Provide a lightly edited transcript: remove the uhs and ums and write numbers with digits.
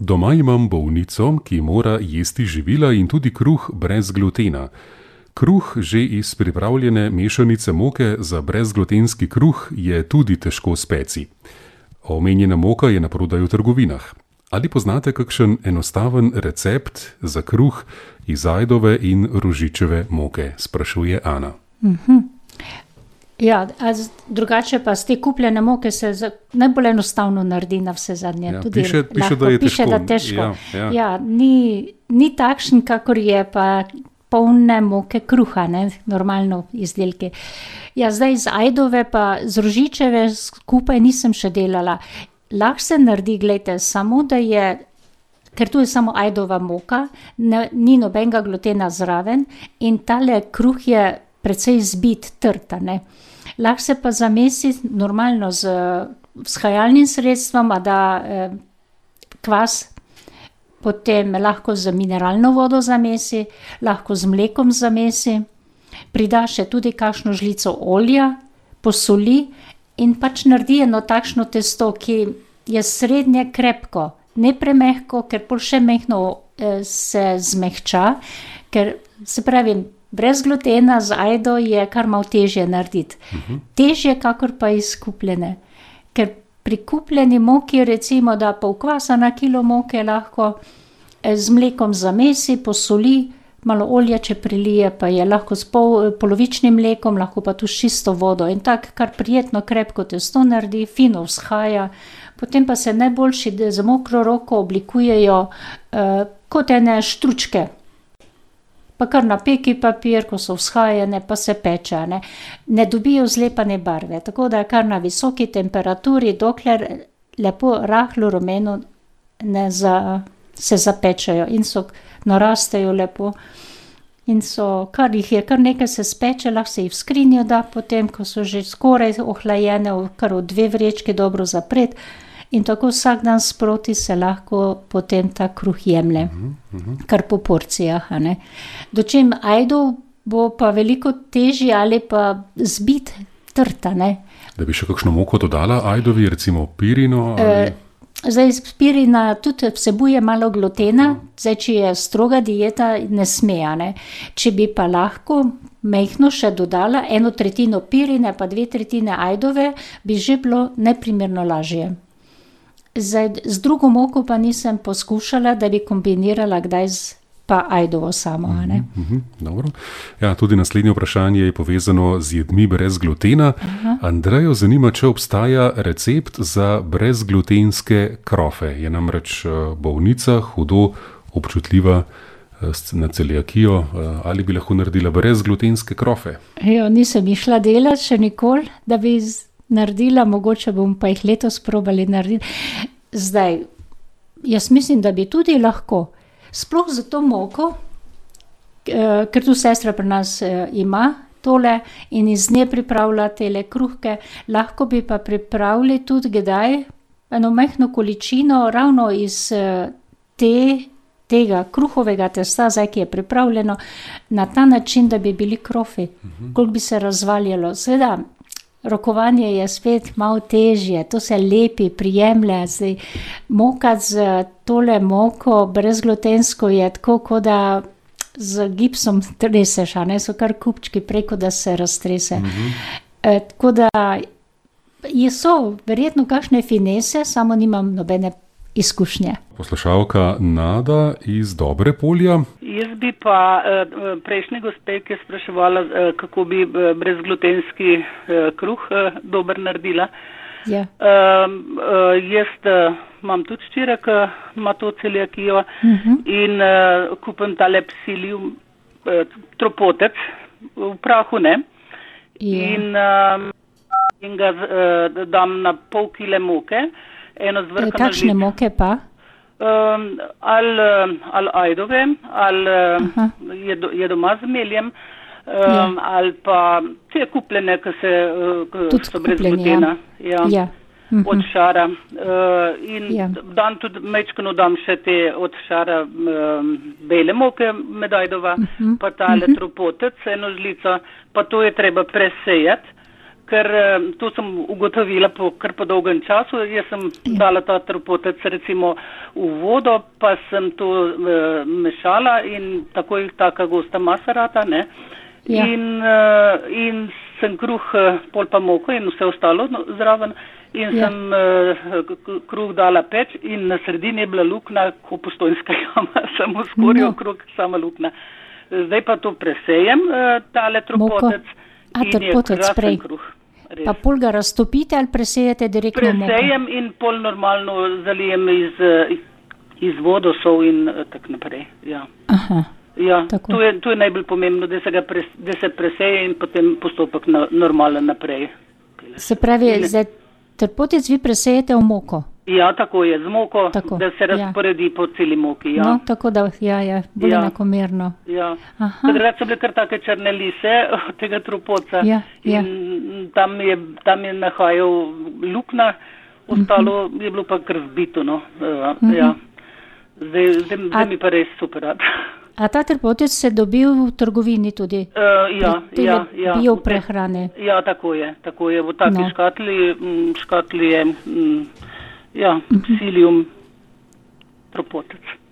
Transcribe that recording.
Doma imam bolnico, ki mora jesti živila in tudi kruh brez glutena. Kruh že iz pripravljene mešanice moke za brezglutenski kruh je tudi težko speci. Omenjena moka je naprodaj v trgovinah. Ali poznate kakšen enostaven recept za kruh iz ajdove in rožičeve moke, sprašuje Ana. Ja, drugače pa z te kupljene moke se najbolj enostavno naredi na vse zadnje. Ja, tudi piše, da je težko. Ja, ni takšen, kakor je pa polne moke kruha, ne, normalno izdelke. Ja, zdaj z ajdove pa z rožičeve skupaj nisem še delala. Lahko se naredi, gledajte, samo da je, ker tu je samo ajdova moka, ni nobenega glutena zraven in tale kruh je precej zbit, trta, ne. Lahko se pa zamesi normalno z vzhajalnim sredstvom, a da kvas, potem lahko z mineralno vodo zamesi, lahko z mlekom zamesi, prida še tudi kakšno žlico olja, posoli in pač naredi eno takšno testo, ki je srednje krepko, ne premehko, ker pol še mehno se zmehča, ker se pravi, brez glutena z ajdo je kar malo težje narediti. Težje, kakor pa iz kupljene. Ker pri kupljeni moki recimo, da pol kvasa na kilo moke lahko z mlekom zamesi, posoli, malo olja, če prilije, pa je lahko s polovičnim mlekom, lahko pa tu s čisto vodo. In tako kar prijetno krepko testo naredi, fino vzhaja, potem pa se najboljši z mokro roko oblikujejo kot ene štručke. Pa kar na peki papir, ko so vzhajene, pa se peče, ne dobijo zlepane barve. Tako da kar na visoki temperaturi, dokler lepo rahlo rumeno se zapečejo in so narastejo lepo. In kar nekaj se speče, lahko se jih v skrinjo da, potem, ko so že skoraj ohlajene, kar v 2 vrečki dobro zapreti. In tako vsak dan sproti se lahko potem ta kruh jemlje, kar po porcijah. Dočim ajdov bo pa veliko težje ali pa zbit trta. Da bi še kakšno moko dodala ajdovi, recimo pirino? Zdaj pirina tudi vsebuje malo glutena, zdaj če je stroga dieta, ne sme. Če bi pa lahko mehno še dodala 1/3 pirine pa 2/3 ajdove, bi že bilo neprimerno lažje. Zdaj, z drugo moko pa nisem poskušala, da bi kombinirala kdaj pa ajdovo samo. Dobro. Ja, tudi naslednje vprašanje je povezano z jedmi brez glutena. Andrejo zanima, če obstaja recept za brezglutenske krofe. Je namreč bolnica hudo občutljiva na celiakijo, ali bi lahko naredila brezglutenske krofe? Nisem išla delati še nikoli, da bi naredila, mogoče bom pa jih letos probali narediti. Zdaj, jaz mislim, da bi tudi lahko, sploh za to moko, ker tu sestra pri nas ima tole in iz nje pripravlja tele kruhke, lahko bi pa pripravili tudi kdaj eno majhno količino ravno iz tega kruhovega testa, zdaj, ki je pripravljeno, na ta način, da bi bili krofi, koliko bi se razvaljalo. Seveda, rokovanje je spet malo težje, to se lepi, prijemlje. Zdaj, moka z tole moko brezglutensko je tako, kot da z gipsom treseš, so kar kupčki preko, da se raztrese. Tako da so verjetno kakšne finese, samo nimam nobene izkušnje. Poslušalka Nada iz Dobrepolja. Jaz bi pa prejšnji gospe, ki je spraševala, kako bi brezglutenski kruh dober naredila. Ja. Jaz imam tudi hčera, ki ima to celiakijo in kupim tale Psyllium tropotec v prahu, ne? Ja. In ga dam na pol kile moke. Kakšne moke pa? Ali ajdove, ali je doma z meljem, ali pa te kupljene, ki so brez glutena. Ja. Od šara. In dan tudi mečkano dam še te od šara bele moke med ajdova, pa tale tropotec, eno žlico, pa to je treba presejati. ker to sem ugotovila kar po dolgem času. Jaz sem dala ta trpotec recimo v vodo, pa sem to mešala in takoj taka gosta masa rata, ne. Ja. In sem kruh, pol pa moko in vse ostalo zraven. In sem kruh dala peč in na sredini je bila luknja, ko Postojnska jama, samo skorjo okrog sama luknja. Zdaj pa to presejem, tale trpotec. In je krasen kruh. Res. Pa pol ga raztopite ali presejete direktno moko? Presejem in pol normalno zalijem iz vodo, sol in tak naprej. Ja. Aha. Ja, to je najbolj pomembno, da se preseje in potem postopek normalen naprej. Se pravi, zdaj trpotec vi presejete v moko? Ja, tako je, z moko, tako, da se razporedi po celi moki. Ja. No, tako da, bolj enakomerno. Ja, drugače so bile kar take črne lise od tega trpoca in tam je nahajal luknja, ostalo je bilo pa kar zbito, no. Ja. Zdaj mi pa res super rad. A ta trpotec se dobil v trgovini tudi? Ja. Bio prehrane? Ja, tako je. V taki škatli je Psyllium trpotec.